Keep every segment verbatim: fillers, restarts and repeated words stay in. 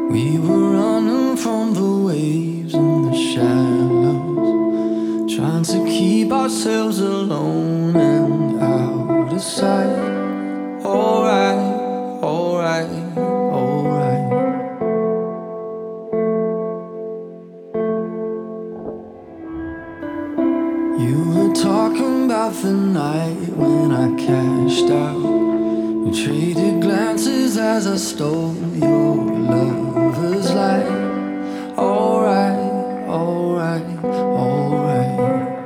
We were running from the waves and the shallows, trying to keep ourselves alone and out of sight. Alright, alright, alright. You were talking about the night when I cashed out. We traded glances as I stole your lover's light. Alright, alright, alright.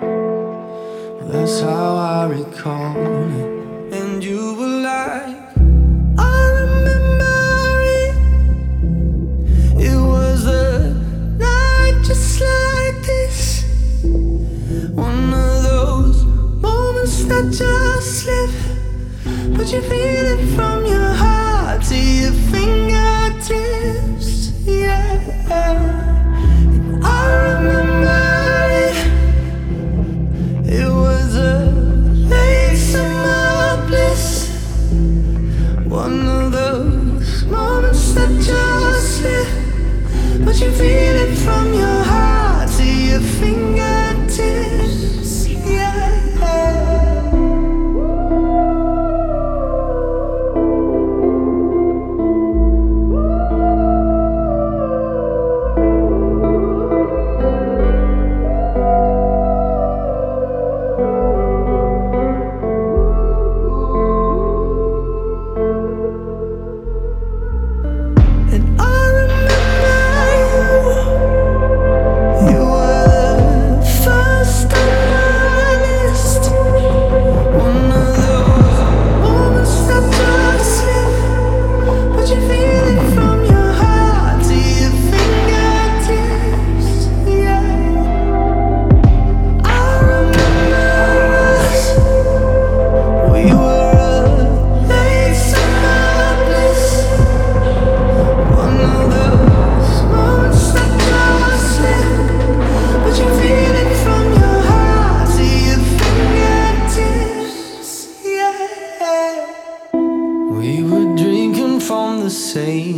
Well, that's how I recall it. And you were like, I remember it. It was a night just like this. One of those moments that just slip, but you feel it from your heart to your fingertips, yeah. And I remember it. It was a late summer bliss. One of those moments that just slip, but you feel it from your heart to your fingertips, yeah. We were drinking from the same